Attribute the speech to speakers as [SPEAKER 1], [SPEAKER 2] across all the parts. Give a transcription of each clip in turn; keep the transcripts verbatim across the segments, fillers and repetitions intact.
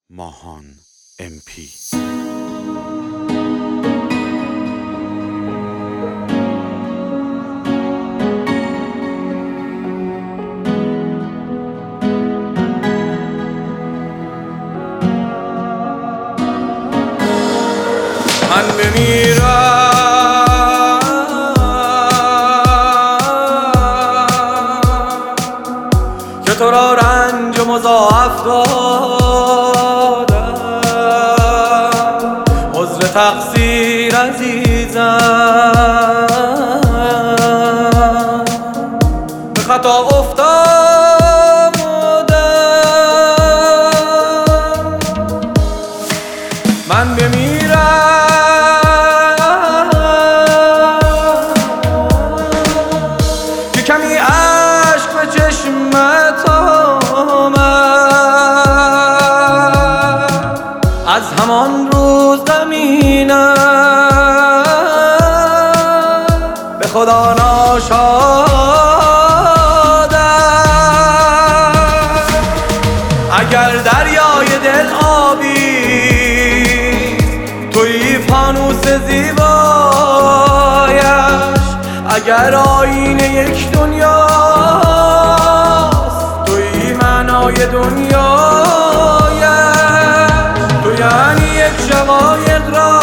[SPEAKER 1] ماهان ام پی.
[SPEAKER 2] من بمیرم که تو را رنج مضاعف دادم، عذر تقصیر عزیزم، به خطا افتادم. من بمیرم که کمی عشق به چشمت آمد، از همان روز زمینم به خدا ناشادم. اگر دریای دل آبی توی فانوس زیبایش، اگر آینه یک دنیاست توی معنای دنیایش، تو یعنی یک شقایق را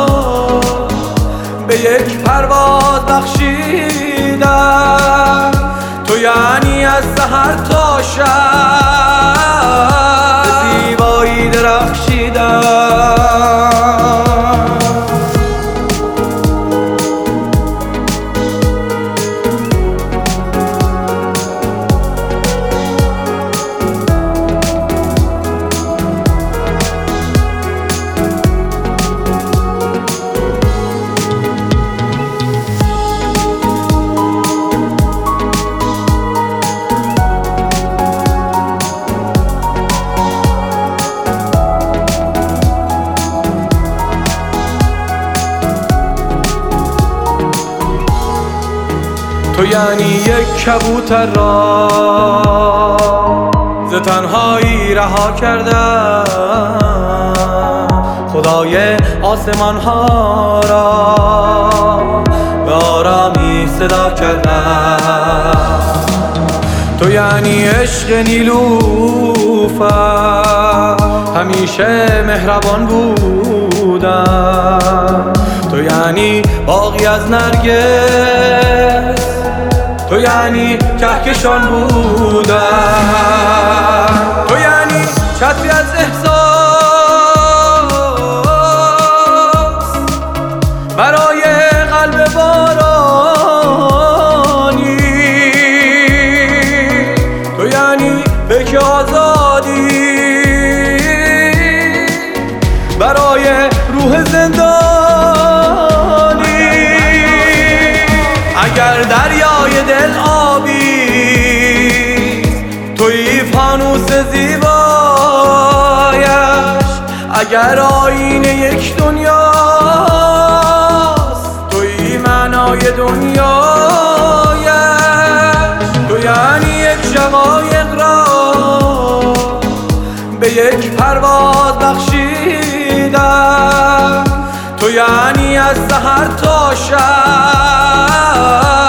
[SPEAKER 2] به یک پرواز بخشیدن، تو یعنی از سحر تا شب به زیبایی درخشیدن. تو یعنی یک کبوتر را ز تنهایی رها کردم، خدای آسمان ها را به آرامی صدا کردم. تو یعنی عشق نیلوفر، همیشه مهربان بودم، تو یعنی باغی از نرگس، تو یعنی کهکشان بودم، تو یعنی چتری از احساس برای قلب بارانی، تو یعنی فکر آزادی برای روح زندانی. اگر دریای دل آبی توی فانوس زیبایش، اگر آینه یک دنیاست توی معنای دنیایش، تو یعنی یک شقایق را به یک پرواز بخشیدن، تو یعنی از سحر تا شب